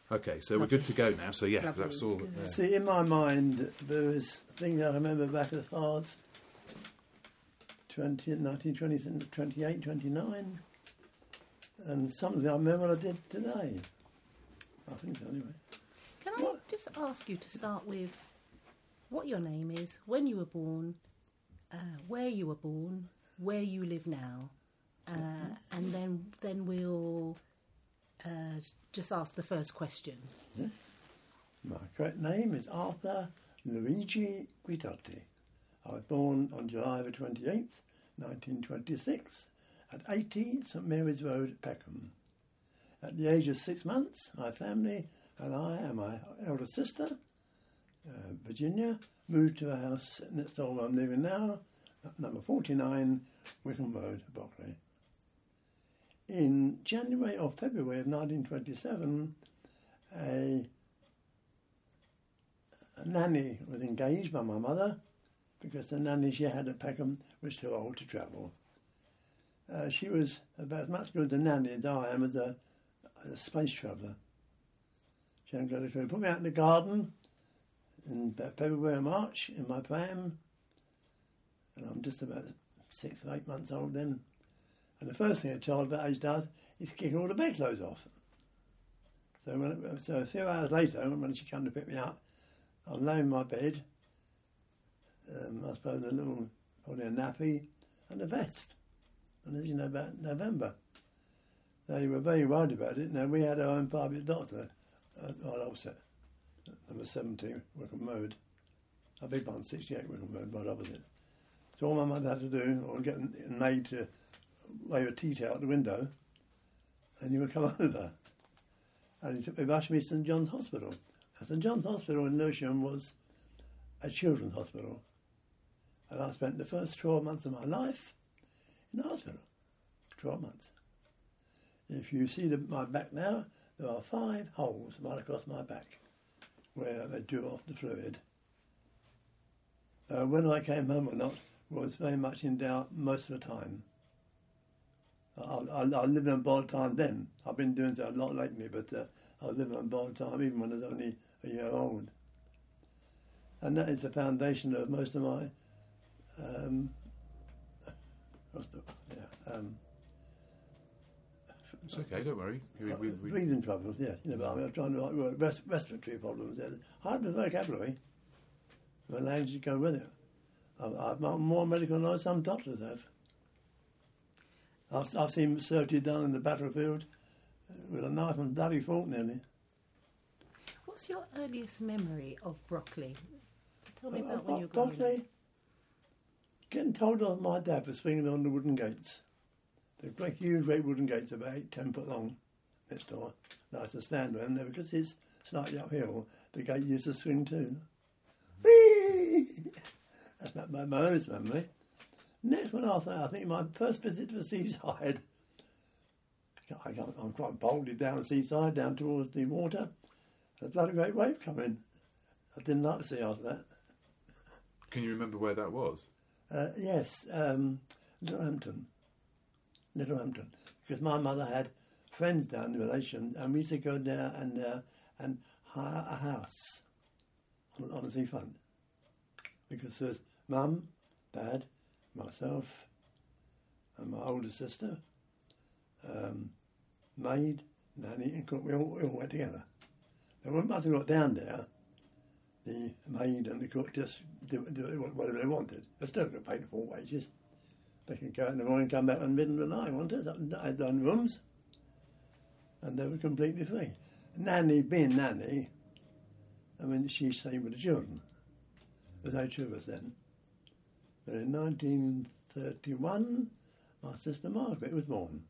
Okay, so we're good to go now. So yeah, Lovely. that's all. See, in my mind, there is a thing that I remember back as far as 1920, 28, 29, and something I remember I did today. I think so, anyway. Can I just ask you to start with what your name is, when you were born, where you were born, where you live now, and then we'll just ask the first question. Yeah. My correct name is Arthur Luigi Guidotti. I was born on July the 28th, 1926, at 80 St Mary's Road, Peckham. At the age of 6 months, my family and I and my elder sister, Virginia, moved to a house next door where I'm living now, number 49, Wickham Road, Brockley. In January or February of 1927, a nanny was engaged by my mother because the nanny she had at Peckham was too old to travel. She was about as much good a nanny as I am as a space traveller. She hadn't got a clue. Put me out in the garden in February or March in my pram, and I'm just about 6 or 8 months old then. And the first thing a child that age does is kick all the bedclothes off. So a few hours later, when she came to pick me up, I'm laying in my bed, I suppose probably a nappy and a vest. And as you know, about November. They were very worried about it. Now, we had our own private doctor right opposite, number 17 Wickham Road. I beg pardon, 68 Wickham Road, right opposite. So all my mother had to do was get a maid to wave a tea out the window, and he would come over. And he rushed me to St John's Hospital. Now, St John's Hospital in Lewisham was a children's hospital. And I spent the first 12 months of my life in the hospital. 12 months. If you see my back now, there are 5 holes right across my back where they drew off the fluid. Whether I came home or not was very much in doubt most of the time. I lived on borrowed time then. I've been doing so a lot lately, but I was living on borrowed time even when I was only a year old. And that is the foundation of most of my it's okay, don't worry. Breathing troubles, yes. But I'm trying to write respiratory problems. I have the vocabulary. The language to go with it. I've more medical knowledge than some doctors have. I've seen surgery done in the battlefield with a knife and bloody fork nearly. What's your earliest memory of Brockley? Tell me about when you were growing up. Brockley, getting told off my dad for swinging on the wooden gates. The great, huge red wooden gates about 8-10 foot long next door. And I used to stand on them there because it's slightly uphill. The gate used to swing too. Whee! That's my earliest memory. Next one after that, I think my first visit to the seaside. I'm quite boldly down the seaside, down towards the water. A bloody great wave coming. I didn't like the sea after that. Can you remember where that was? Yes, Littlehampton. Because my mother had friends down the relation, and we used to go there and hire a house on the seafront. Because there's Mum, Dad, myself, and my older sister, maid, nanny, and cook. We all went together. Now, when Mother got down there, the maid and the cook just do whatever they wanted. They still got paid full wages. They could go out in the morning and come back in the middle of the night, wanted. I had done rooms, and they were completely free. Nanny, being nanny, I mean, she stayed with the children. There was 2 of us then. But in 1931, my sister Margaret was born.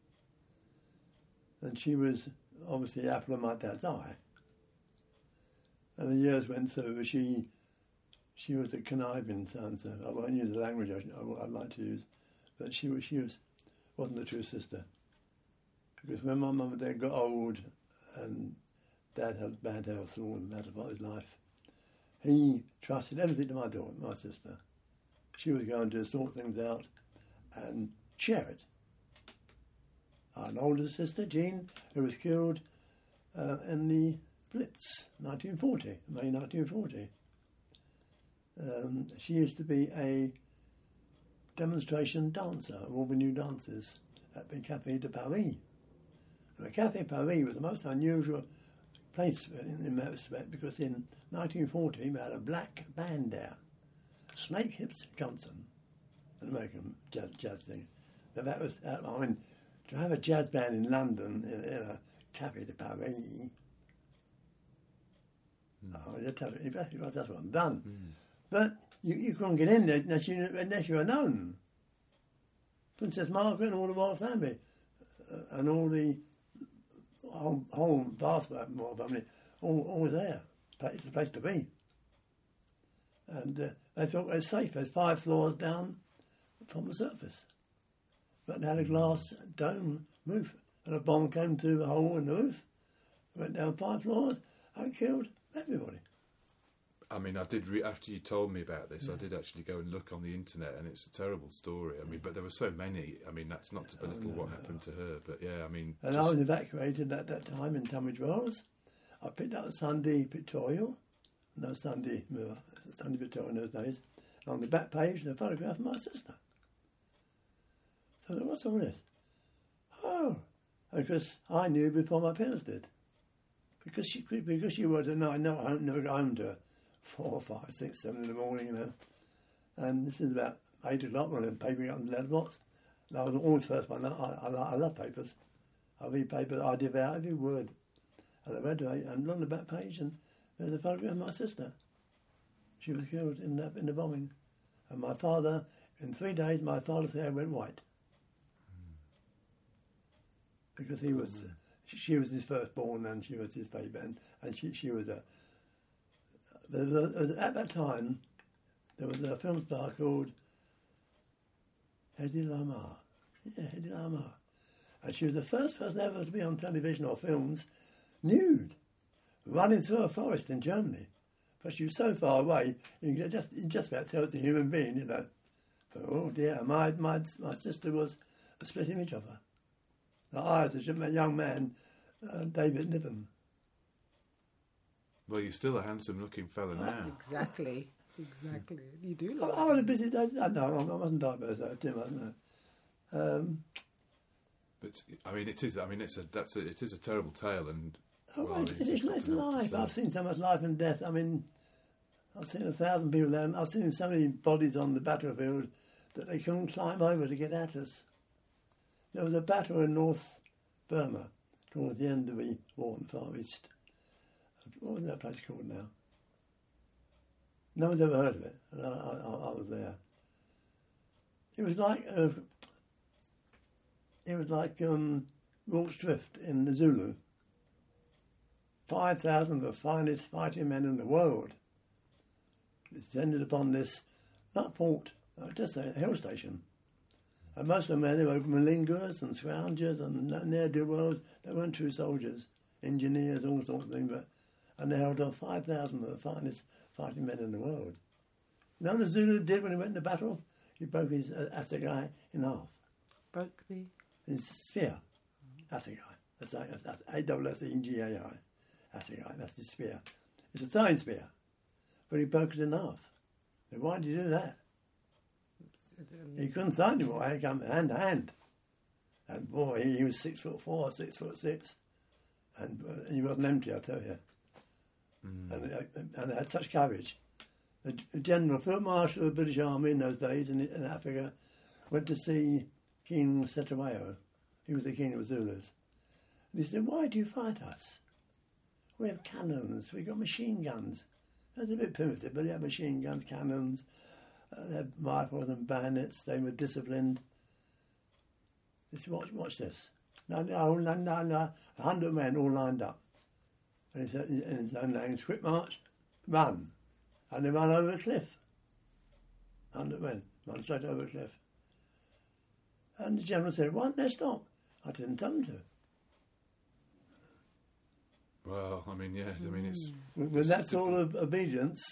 And she was obviously the apple of my dad's eye. And the years went through, she was a conniving son, so I won't use the language I'd like to use, but she wasn't a true sister. Because when my mum and dad got old and Dad had bad health and all the latter part of his life, he trusted everything to my daughter, my sister. She was going to sort things out and share it. I had an older sister, Jean, who was killed in the Blitz, 1940, May 1940. She used to be a demonstration dancer of all the new dances at the Café de Paris. And the Café Paris was the most unusual place in that respect because in 1940 we had a black band there, Snake Hips Johnson, an American jazz thing. Now that was, I mean, to have a jazz band in London in a Café de Paris, that's what I'm done. But you couldn't get in there unless you were known. Princess Margaret and all the royal family, and all the whole vast royal family, all there. It's the place to be. And they thought it was safe. There's 5 floors down from the surface. But they had a glass dome roof, and a bomb came through the hole in the roof, went down 5 floors, and killed everybody. I mean, I did after you told me about this, I did actually go and look on the internet, and it's a terrible story. I mean, but there were so many. I mean, that's not to belittle what happened to her, but yeah, I mean. And I was evacuated at that time in Tunbridge Wells. I picked up a Sunday Pictorial, no Sunday Mirror, Sunday Pictorial in those days. And on the back page, the photograph of my sister. So what's all this? Oh, because I knew before my parents did. Because she was never got home to her. 4, 5, 6, 7 in the morning, you know. And this is about 8 o'clock when I'm papering up in the letterbox. And I was always first one. I love papers. I read papers, I devour every word. And I read it, and on the back page, and there's a photograph of my sister. She was killed in the bombing. And my father, in 3 days, my father's hair went white. Because he was, she was his firstborn, and she was his baby, and she was a. At that time, there was a film star called Hedy Lamarr. Yeah, Hedy Lamarr. And she was the first person ever to be on television or films nude, running through a forest in Germany. But she was so far away, you can just about tell it's a human being, you know. But, oh dear, my sister was a split image of her. The eyes of a young man, David Niven. Well, you're still a handsome-looking fella now. Exactly. You do look. I was a busy day. I wasn't diverse though, Tim. I don't know. But I mean, it is. I mean, it is a terrible tale, and it's life. I've seen so much life and death. I mean, I've seen 1,000 people there. And I've seen so many bodies on the battlefield that they couldn't climb over to get at us. There was a battle in North Burma towards the end of the war in the Far East. What was that place called now? No one's ever heard of it, and I was there. It was like Rorke's Drift in the Zulu. 5,000 of the finest fighting men in the world descended upon this, not fort, just a hill station. And most of the men, they were malingers and scroungers and ne'er-do-wells. They weren't true soldiers, engineers, all sorts of things, and they held off 5,000 of the finest fighting men in the world. You know what the Zulu did when he went into battle? He broke his assegai in half. Broke his spear. Assegai. That's A-S-S-E-G-A-I. Assegai, that's his spear. It's a throwing spear. But he broke it in half. Then why did he do that? He couldn't throw anymore. He had to come hand to hand. And boy, he was 6'4", 6'6", and he wasn't empty, I tell you. And they had such courage. The General Field Marshal of the British Army in those days in Africa went to see King Cetshwayo. He was the king of the Zulus. And he said, "Why do you fight us? We have cannons, we've got machine guns." That's a bit primitive, but they had machine guns, cannons, they had rifles and bayonets, they were disciplined. He said, watch this. No, 100 men all lined up. And he said, in his own language, quick march, run. And they ran over the cliff. 100 men, ran straight over the cliff. And the general said, "Why don't they stop?" I didn't tell them to. Well, I mean, yeah, I mean, it's... With that sort of obedience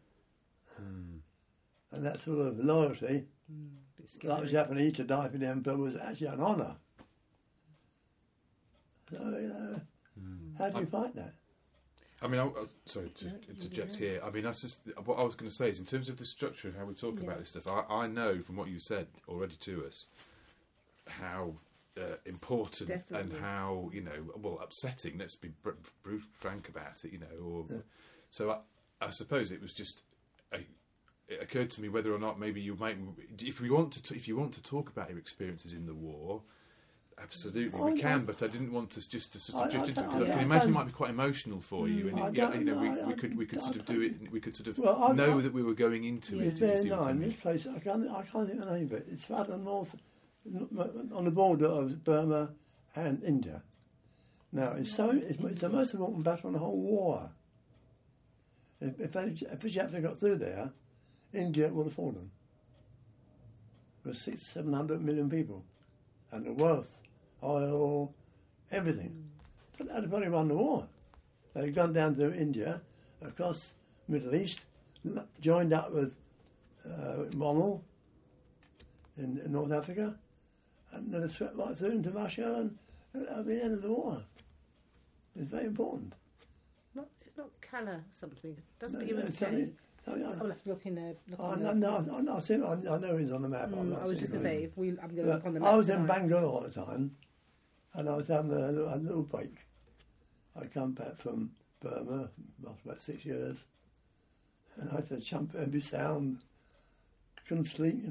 and that sort of loyalty, like the Japanese to die for the emperor was actually an honour. So, you know, How do you fight that? I mean, sorry to interject here. I mean, what I was going to say is, in terms of the structure and how we talk about this stuff, I know from what you said already to us how important and how, upsetting, let's be frank about it, So I suppose it was just... it occurred to me whether or not maybe you might... If you want to talk about your experiences in the war... Absolutely, we can, but I didn't want us just to sort of drift into it, because I can imagine it might be quite emotional for you, and we could sort of do it. We could sort of know that we were going into it. This place, I can't think of the name of it. It's right on the border of Burma and India. Now, it's the most important battle in the whole war. If the Japs had got through there, India would have fallen. There were 700 million people, and the wealth. Oil, everything. But they'd probably won the war. They'd gone down to India, across the Middle East, joined up with Rommel in North Africa, and then they swept right through into Russia, and at the end of the war. It's very important. It's not colour something. It doesn't begin with K. I'll have to look in there. I know he's on the map. I was just going to say, I'm going to look on the map. I was in Bangalore at the time, and I was having a little break. I come back from Burma, after about 6 years, and I had to jump every sound. Couldn't sleep,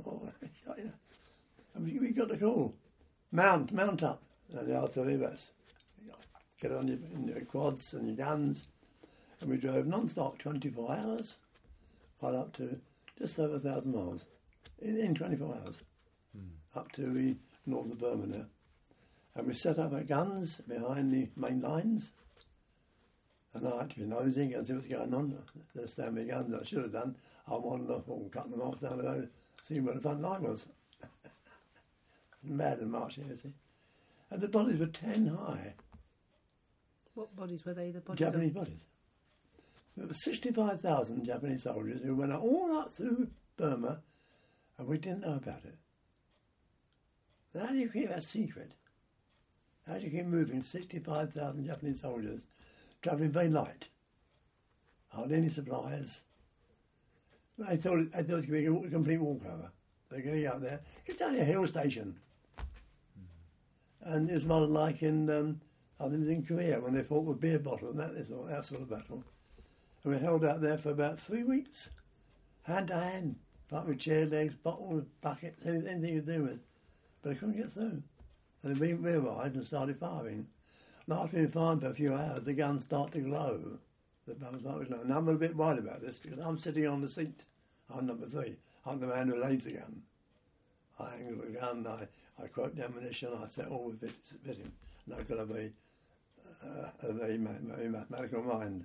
And we got the call. Mount up. And the artillery base. Get on your quads and your guns. And we drove non-stop 24 hours, right up to just over 1,000 miles in 24 hours, up to the north of Burma now. And we set up our guns behind the main lines, and I had to be nosing and see what's going on. There's stand my guns I should have done. I wandered off and cut them off down the road, see where the front line was. Mad and marching, you see. And the bodies were 10 high. What bodies were they? The bodies Japanese bodies. There were 65,000 Japanese soldiers who went all up through Burma, and we didn't know about it. How do you keep that secret? How do you keep moving 65,000 Japanese soldiers, travelling very light, hardly any supplies? They thought it was going to be a complete walkover. They're going to get out there. It's only a hill station. And it's a lot like in, I think it was in Korea when they fought with beer bottles and that sort of battle. And we held out there for about 3 weeks, hand to hand, like with chair legs, bottles, buckets, anything you do with. But they couldn't get through. And they realised and started firing. And after being firing for a few hours, the guns started to glow. The bows started to glow. And I'm a bit worried about this because I'm sitting on the seat. I'm number 3. I'm the man who lays the gun. I angle the gun, I quote the ammunition, I set all with fitting. And I've got to be a very mathematical mind.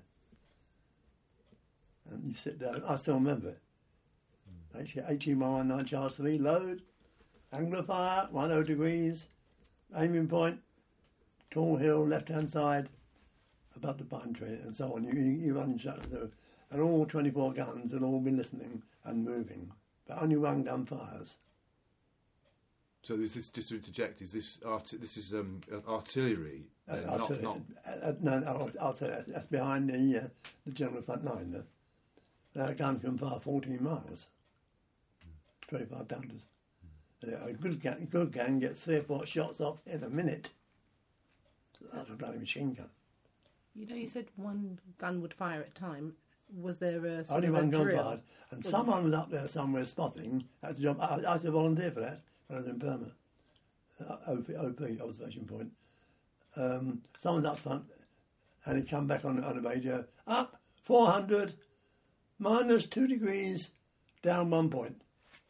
And you sit down, I still remember it. HE119 charge 3, load, angle of fire, 10 degrees, aiming point, tall hill, left-hand side, above the pine tree, and so on. You run shut through. And all 24 guns had all been listening and moving. But only one gun fires. So is this, just to interject, is this artillery? No, artillery. That's behind the general front line. Our guns can fire 14 miles, 25 pounders. A good gun gets 3 or 4 shots off in a minute. That's a bloody machine gun. You said one gun would fire at a time. Was there a only one gun drill? fired, and someone was up there somewhere spotting. That's a job. I had to volunteer for that when I was in Burma. OP, observation point. Someone's up front, and he come back on the radio. Up 400, minus 2 degrees, down 1 point.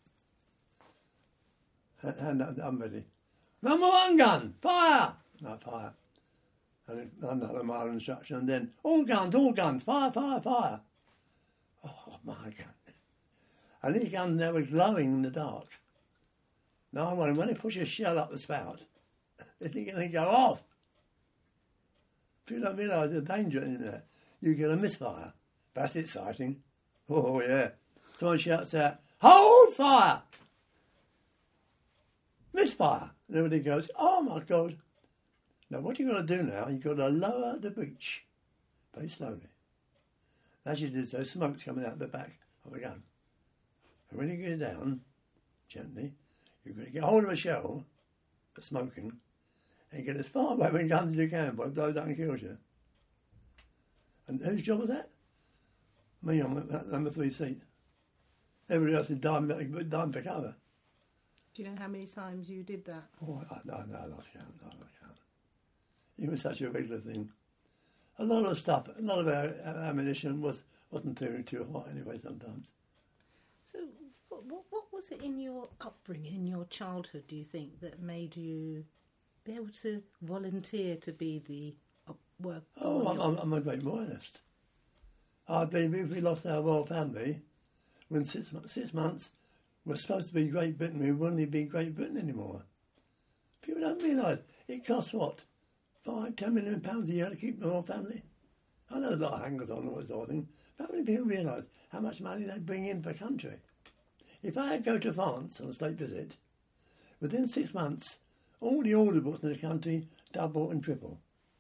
And I'm ready. Number 1 gun, fire! No, fire. And another mile of instruction, and then all guns, fire, fire, fire. Oh my God. And these guns now were glowing in the dark. Now when they push a shell up the spout, they think it can go off. If you don't realise the danger in there, you get a misfire. That's exciting. Oh yeah. Someone shouts out, hold fire! Misfire. And everybody goes, oh my God. Now, what you've got to do now, you've got to lower the breech very slowly. As you do so, smoke's coming out the back of a gun. And when you get it down, gently, you've got to get hold of a shell for smoking and get as far away from the gun as you can before it blows out and kills you. And whose job was that? Me on that number 3 seat. Everybody else is diving for cover. Do you know how many times you did that? Oh, I lost count. It was such a regular thing. A lot of stuff, a lot of our ammunition wasn't too hot anyway sometimes. So what was it in your upbringing, in your childhood, do you think, that made you be able to volunteer to be the work? Oh, I'm a great royalist. I believe we lost our royal family when 6 months was supposed to be Great Britain. We wouldn't be Great Britain anymore. People don't realise it costs what? £5-10 million a year to keep the royal family. I know there's a lot of hangers on and all that sort of thing, but how many people realise how much money they bring in for a country? If I go to France on a state visit, within 6 months, all the order books in the country double and triple.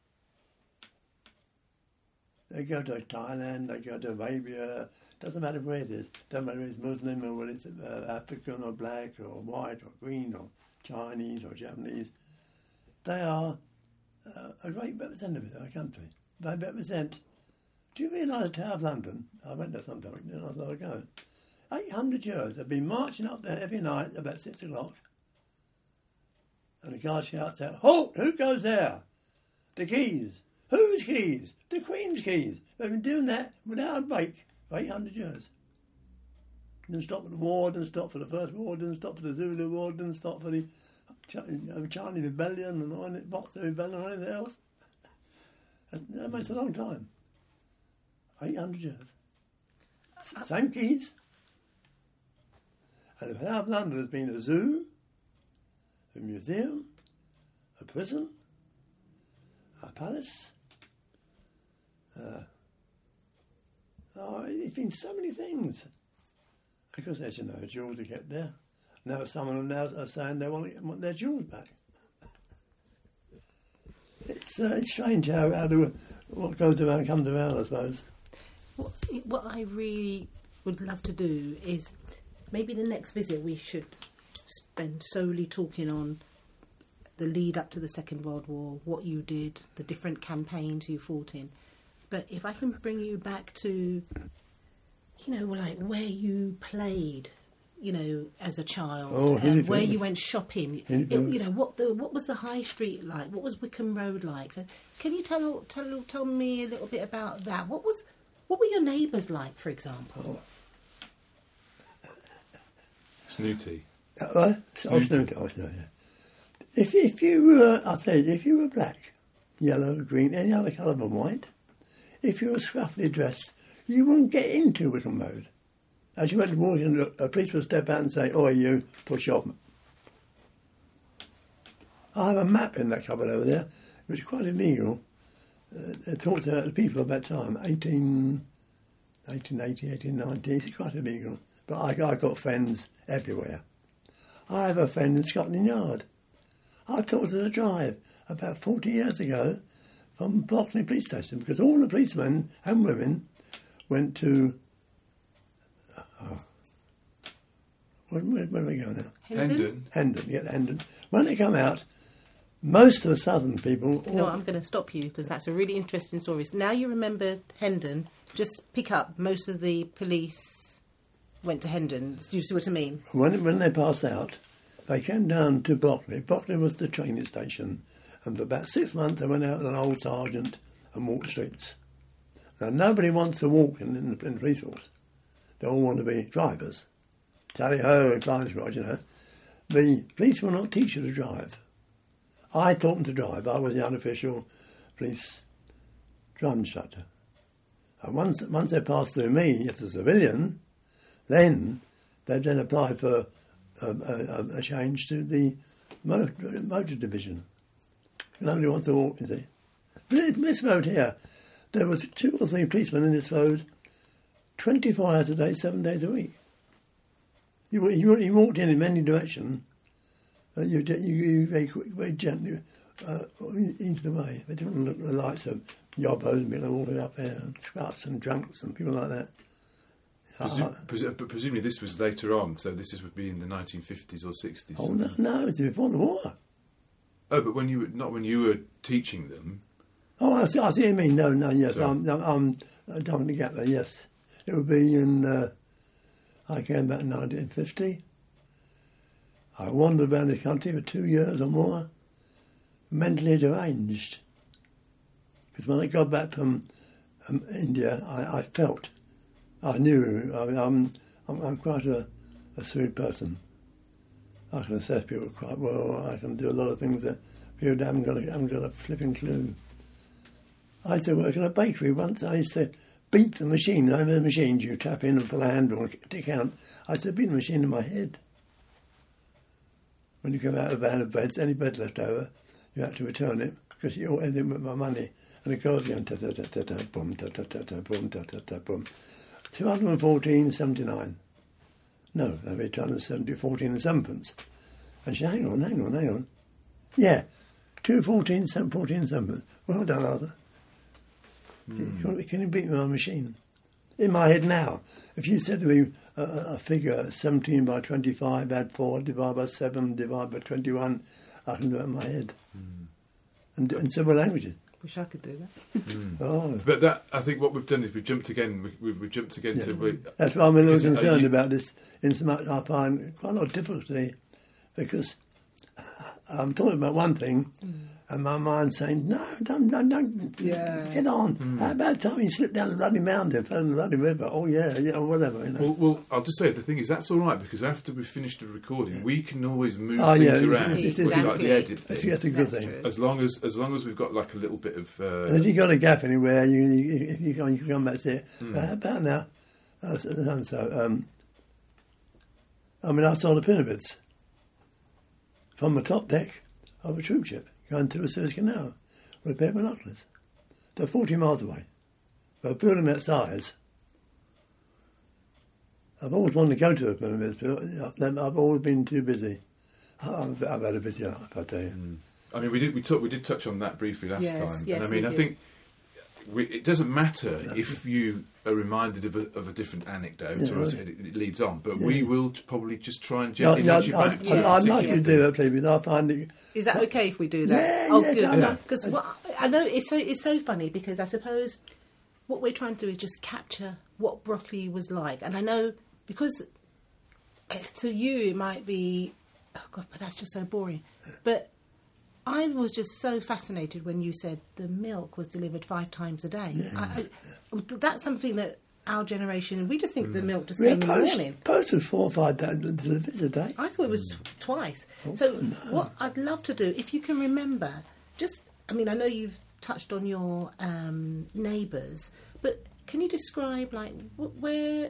They go to Thailand, they go to Arabia, doesn't matter where it is, doesn't matter whether it's Muslim or whether it's African or black or white or green or Chinese or Japanese. They are a great representative of our country. They represent. Do you realise the Tower of London? I went there sometime not long ago. 800 years. They've been marching up there every night about 6 o'clock. And the guard shouts out, "Halt! Who goes there? The keys. Whose keys? The Queen's keys." They've been doing that without a break for 800 years. Didn't stop for the war, didn't stop for the First War, didn't stop for the Zulu War, didn't stop for the Chinese Rebellion and the Boxer Rebellion or anything else. And that makes a long time. 800 years. Same keys. And the Tower of London has been a zoo, a museum, a prison, a palace. It's been so many things. Because, as you know, jewels are kept there. Now some of them now are saying they want their jewels back. It's strange how what goes around comes around, I suppose. What I really would love to do is maybe the next visit we should spend solely talking on the lead up to the Second World War, what you did, the different campaigns you fought in. But if I can bring you back to, like where you played, as a child, where you went shopping, what was the high street like? What was Wickham Road like? So, can you tell me a little bit about that? What were your neighbours like, for example? Snooty. Snooty. Yeah. If you were, I'll tell you, if you were black, yellow, green, any other colour than white, if you were scruffily dressed, you wouldn't get into Wickham Road. As you went to walk in, a police would step out and say, "Oi, you, push up." I have a map in that cupboard over there, which is quite illegal. It talks about the people of that time, 1880, 1890, it's quite illegal. But I got friends everywhere. I have a friend in Scotland Yard. I talked to the drive about 40 years ago from Brockley Police Station because all the policemen and women went to... Where do we go now? Hendon. When they come out, most of the southern people... No, I'm going to stop you because that's a really interesting story. So now you remember Hendon, just pick up most of the police went to Hendon. Do you see what I mean? When they passed out, they came down to Brockley. Brockley was the training station. And for about 6 months, they went out with an old sergeant and walked the streets. Now, nobody wants to walk in the police force. They all want to be drivers. Tally-ho and Climb's Garage, The police will not teach you to drive. I taught them to drive. I was the unofficial police driving instructor. And once they passed through me as a civilian, then they applied for a change to the motor division. Nobody wants to walk, you see. But in this road here, there was 2 or 3 policemen in this road 24 hours a day, 7 days a week. You walked in any direction, you very quick, very gently into the way. They didn't look at the likes of yobbos and people all the way up there, and scruffs and drunks and people like that. But presumably this was later on, so this would be in the 1950s or 60s. Oh no, it was before the war. Oh, but when you were teaching them. Oh, I see what you mean. No, yes, Sorry. I'm Dominic the Gapper, yes. It would be in, I came back in 1950. I wandered around the country for 2 years or more, mentally deranged. Because when I got back from India, I felt, I knew, I'm quite a sweet person. I can assess people quite well. I can do a lot of things that people haven't got a flipping clue. I used to work in a bakery once. I used to beat the machine. You know the machines you tap in and pull a handle to count. I used to beat the machine in my head. When you come out of a van of breads, any bread left over, you have to return it because you all ended with my money. And it goes again, ta-ta-ta-ta-ta, boom, ta-ta-ta-ta, boom, ta-ta-ta, boom. 214.79. No, they'll be 214 and 7pence. And she, hang on. Yeah, 214 and 7pence. Well done, Arthur. Can you beat me on a machine? In my head now, if you said to me a figure 17 by 25, add 4, divide by 7, divide by 21, I can do it in my head. And several languages. Wish I could do that. Oh. But that, I think what we've done is we've jumped again. We've jumped again Yeah. to. That's why I'm a little Because, concerned you- about this, in so much I find quite a lot of difficulty, because I'm talking about one thing, and my mind's saying, no, don't Yeah. get on. How about time you slipped down the bloody mountain, fell in the bloody river? Oh, yeah, whatever, you know. Well, I'll just say the thing is that's all right because after we've finished the recording, we can always move Oh, yeah, things around. it's- We like Exactly. the edit That's, thing. that's a good That's thing. true. As long as we've got like a little bit of. And if you've got a gap anywhere, you can come back and say, how about now? So, I saw the pyramids from the top deck of a troop ship going through the Suez Canal with a pair of binoculars. They're 40 miles away. But a building that size, I've always wanted to go to the pyramids, but I've always been too busy. I've had a busy life, I tell you. I mean, we did touch on that briefly last Yes, time, yes, and I mean, we I did. think it doesn't matter if you are reminded of a different anecdote Yeah, or right. it leads on, but Yeah. we will probably just try and No, gently nudge you back. to a I'd like particular you to thing. do that, please, because I find it. Is that okay if we do that? Yeah, oh, yeah, good. yeah. Because I know it's so funny because I suppose what we're trying to do is just capture what broccoli was like, and I know because to you it might be, oh God, but that's just so boring. But I was just so fascinated when you said the milk was delivered 5 times a day. That's something that our generation, we just think the milk just We came in the post, morning. posted 4 or 5 deliveries a day. I thought it was twice. So what I'd love to do, if you can remember, I know you've touched on your neighbours, but can you describe like where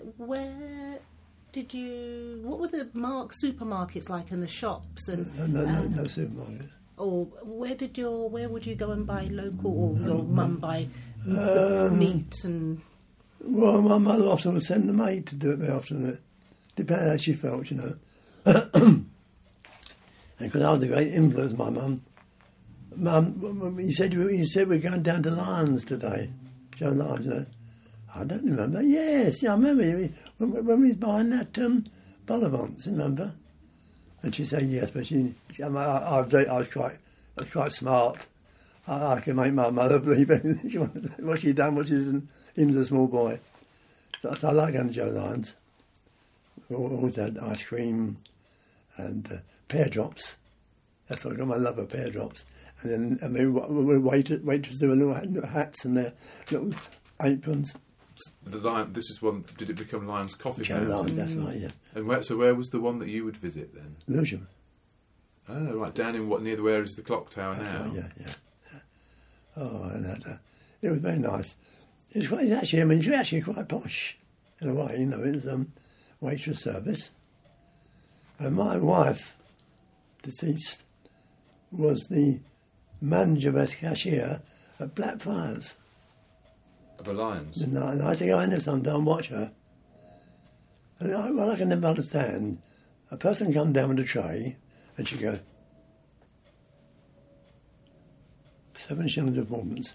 what were the supermarkets like and the shops and No supermarket. or where would you go and buy local or your mum buy the meat and Well, my mother often would send the maid to do it very often. It depended how she felt, you know. And because I was a great influence, my mum. Mum, you said we're going down to Lyons today. Joe Lyons, you know. I don't remember. Yes, I remember when we was buying that Bollivants, remember? And she said yes, but I was quite smart. I can make my mother believe anything. What she'd done, what she did, even as a small boy. So I like going to Joe Lyons. We always had ice cream and pear drops. That's what I got my love of pear drops. And then waitresses do little hats and their little aprons. This is one. Did it become Lyons Coffee Joe House? Lyons, that's right, yes. And where was the one that you would visit then? Lewisham. Oh, right, down in where is the clock tower That's now? right, yeah. Oh, and it was very nice. It's actually quite posh in a way, you know. It's waitress service. And my wife, deceased, was the manager as cashier at Blackfriars. Of a Lyons. And I used to go in there sometime and watch her. And I can never understand. A person come down with a tray and she'd go, 7 shillings and 4pence.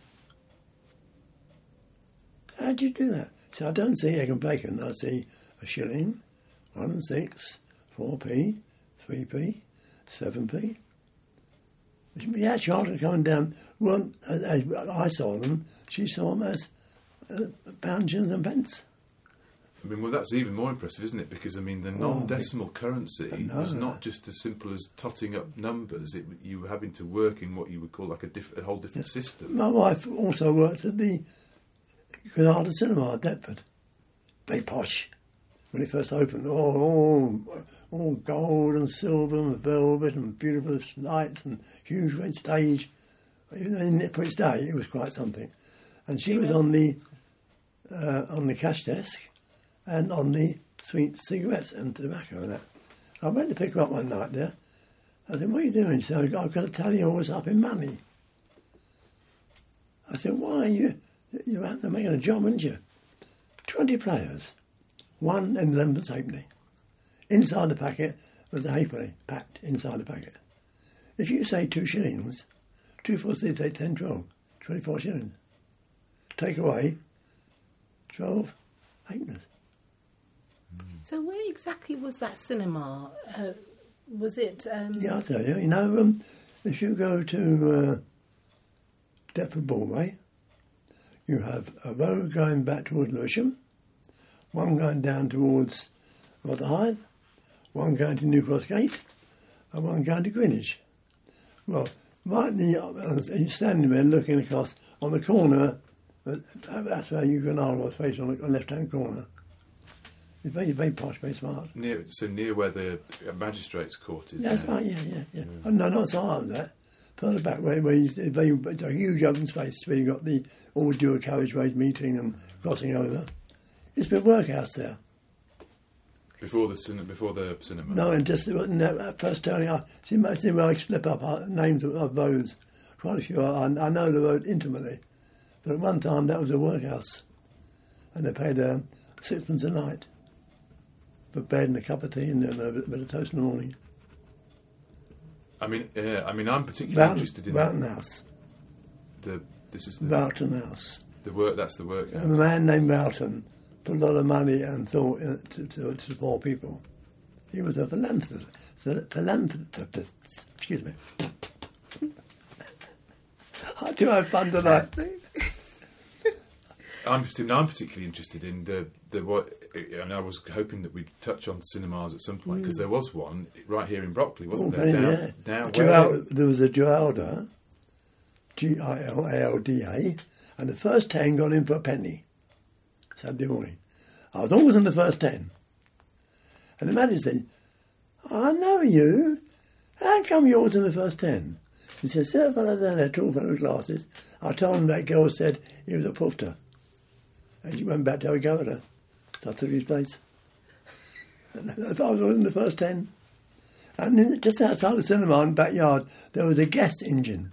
How do you do that? So I don't see egg and bacon. I see a shilling, 1 and 6, 4p, 3p, 7p. The actual article coming down, well, as I saw them, she saw them as pounds, shillings and pence. I mean, well, that's even more impressive, isn't it? Because, I mean, the non-decimal currency was no. not just as simple as totting up numbers. You were having to work in what you would call like a whole different system. My wife also worked at the Granada Cinema at Deptford. Very posh. When it first opened, all gold and silver and velvet and beautiful lights and huge red stage. For its day, it was quite something. And she was on the cash desk and on the sweet cigarettes and tobacco and that. I went to pick her up one night there. I said, "What are you doing?" She said, "I've got to tell you all what's up in money." I said, "Why are you have to make a job, haven't you? 20 players, 1 and 11pence halfpenny. Inside the packet was the halfpenny packed inside the packet. If you say 2 shillings, 2, 4, 6, 8, 10, 12, 24 shillings. Take away 12 halfpennies." So where exactly was that cinema? Was it... Yeah, I'll tell you. If you go to Deptford Broadway, you have a road going back towards Lewisham, one going down towards Rotherhithe, one going to New Cross Gate, and one going to Greenwich. Well, right you're standing there looking across on the corner, that's where you can was facing on the left-hand corner. It's very, very posh, very smart. Near where the magistrates' court is. That's right, yeah. Oh, no, not so hard that. Further back where it's a huge open space where you've got the all dual carriageways meeting and crossing over. It's been workhouse there. Before the cinema. No, and just that first turning, I see where I slip up names of roads. Quite a few. I know the road intimately, but at one time that was a workhouse, and they paid 6pence a night for bed and a cup of tea and a bit of toast in the morning. I'm particularly interested in Broughton House. Broughton House. The work. That's the work. A man named Broughton put a lot of money and thought to poor people. He was a philanthropist. Excuse me. I do have fun tonight. I'm particularly interested in the what, and I was hoping that we'd touch on cinemas at some point because there was one right here in Brockley, wasn't there? There was a Giralda, Gilalda, and the first 10 got in for a penny Saturday morning. I was always in the first 10. And the manager said, "I know you. How come you're always in the first 10? He said, "See that fellow down there, tall fellow with glasses? I told him that girl said he was a pufter. And she went back to have a go at her. So I took his place. And I was in the first 10. And just outside the cinema in the backyard, there was a gas engine.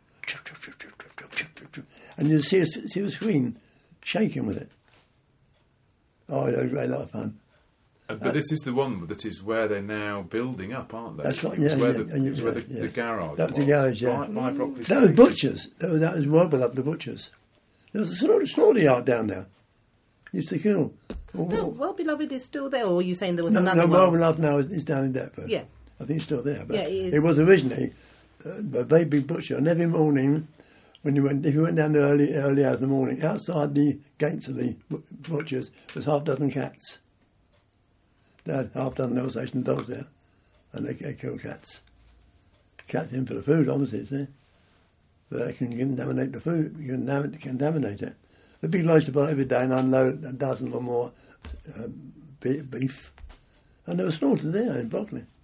And you'd see a screen shaking with it. Oh, it was a great lot of fun. But this is the one that is where they're now building up, aren't they? That's right, It's where the garage That's the garage, yeah. By Brockley That was Station. Butchers. That was Wobble up the Butchers. There was a slaughter yard down there. Used to kill. No, Well Beloved is still there, or are you saying there was No, another one? Well Beloved now is down in Deptford. Yeah. I think it's still there. But Yeah, it is. it was originally a very big butcher. And every morning, if you went down the early hours of the morning, outside the gates of the butchers was half a dozen cats. They had half a dozen nail station dogs there, and they killed cats. Cats in for the food, obviously, see? But they can contaminate the food. You can contaminate it. The big lorries to buy every day and unload a dozen or more beef. And they were slaughtered there in Brockley.